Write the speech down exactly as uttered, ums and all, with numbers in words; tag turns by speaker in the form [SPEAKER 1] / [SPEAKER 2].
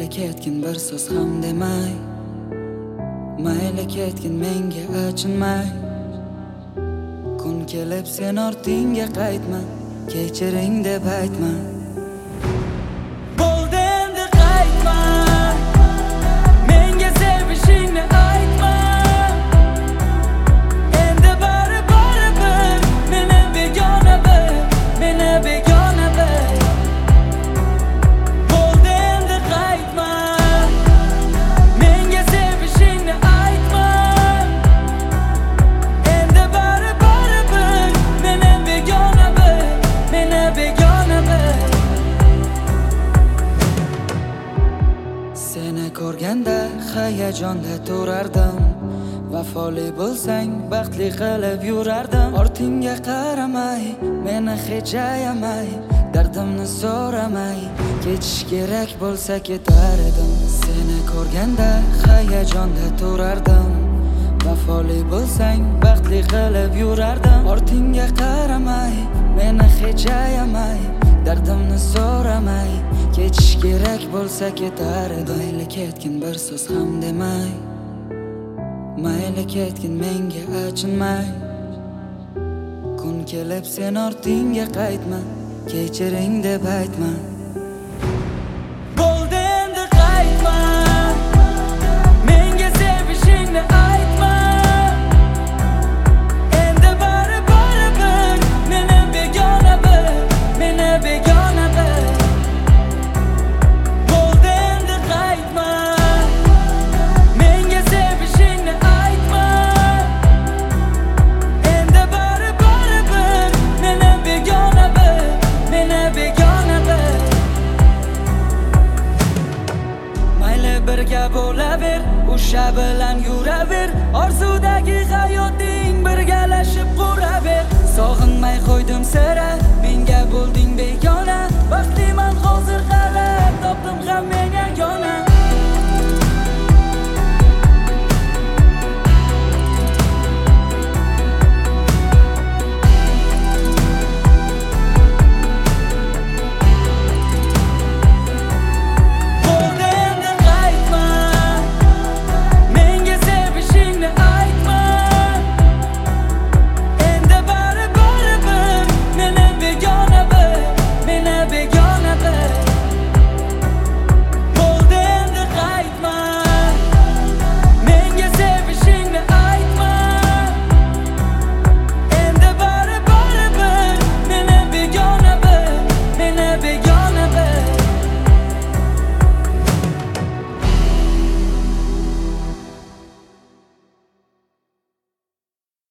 [SPEAKER 1] mayli ketgin bir so'z ham demay, mayli ketgin menga achinmay. Kun kelib sen ortingga qaytma, kechiring deb aytma. Bo'ldi endi qaytma, menga sevishingni aytma. Endi bari bari bir, meni begona bil, meni begona bil. Bo'ldi endi qaytma, menga sevishingni aytma. Endi bari bari bir, meni begona bil, meni begona bil. Seni ko'rganda hayajonda turardim, vafoli bo'lsang baxtli qilib yurardim. Ortingga qaramay, meni hech ayamay, dardimni so'ramay, ketish kerak bo'lsa ketar edim. Seni ko'rganda hayajonda turardim, vafoli bo'lsang baxtli qilib yurardim. Ortingga qaramay, meni hech ayamay, dardimni so'ramay, ketish kerak bo'lsa ketar edim. Mayli ketgin bir so'z ham demay, mayli ketgin menga achinmay. Kun kelib sen ortingga qaytma, kechiring deb aytma. Bo'ldi endi qaytma, menga sevishingni aytma. Endi bari bari bir, meni begona bil, meni begona bil. Bo'ldi endi qaytma, menga sevishingni aytma. Endi bari bari bir, meni begona bil, meni begona bil. Mayli birga bo'laver, o'sha bilan yuraver. Orzudagi hayoting birgalashib quraver. Sog'inmay qo'ydim sira, menga bo'lding begona. Baxtliman